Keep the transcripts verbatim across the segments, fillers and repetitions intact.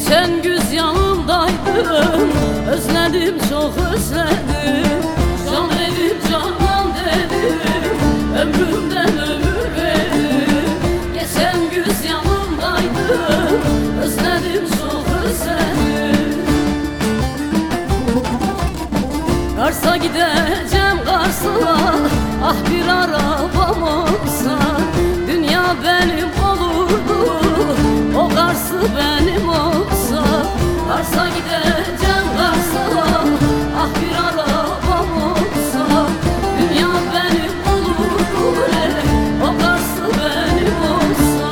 Geçen güz yanımdaydın, özledim çok özledim. Can dedim canan dedim, ömrümden ömür verdim. Geçen güz yanımdaydın, özledim çok özledim. Kars'a gideceğim Kars'a, ah bir arabam olsa. Dünya benim olurdu, o Kars'ı benim olsa. Kars'a gideceğim Kars'a, ah bir arabam olsa. Dünya benim olurdu, o Kars'ı benim olsa.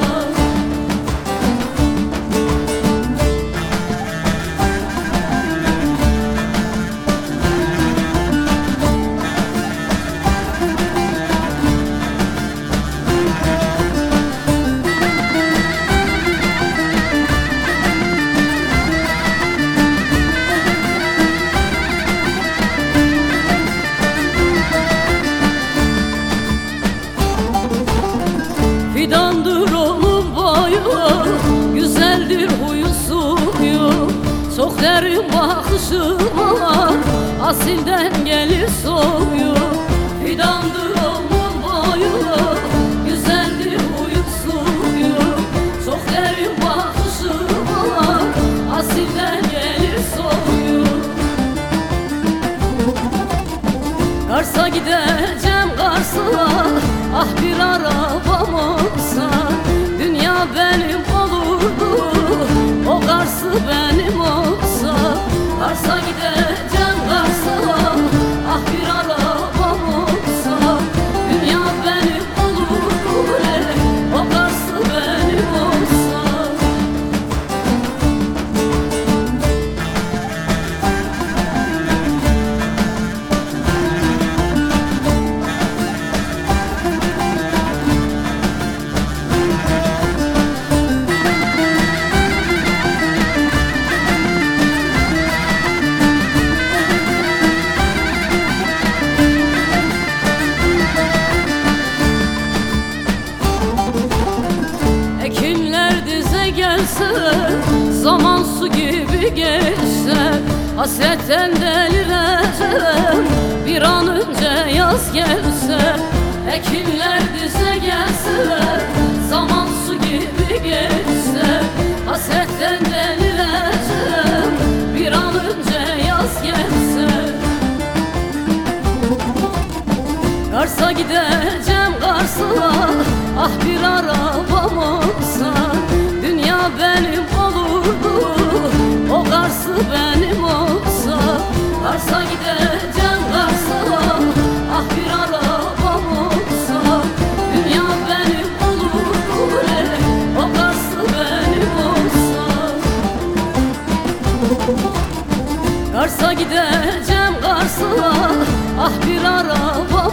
Fidandır onun boyu, güzeldir huyu suyu. Çok derin bakışı var, asilden gelir soyu. Fidandır onun boyu, güzeldir huyu suyu. Çok derin bakışı var, asilden gelir soyu. Kars'a gideceğim Kars'a, ah bir arabam olsa. Dünya benim olurdu, o Kars'ı benim olsa. Kars'a gideceğim Kars'a, ah bir arabam olsa. Dünya benim olurdu, o Kars'ı benim olsa. Ekinler dize gelse, zaman su gibi geçse. Hasretten delireceğim, bir an önce yaz gelse. Ekinler dize gelse, zaman su gibi geçse. Hasretten delireceğim, bir an önce yaz gelse. Kars'a gideceğim Kars'a, ah bir arabam olsa. Dünya benim olurdu, o Kars'ı benim olsa. Kars'a gideceğim Kars'a, ah bir arabam olsa. Dünya benim olurdu, o Kars'ı benim olsa. Kars'a gideceğim Kars'a, ah bir arabam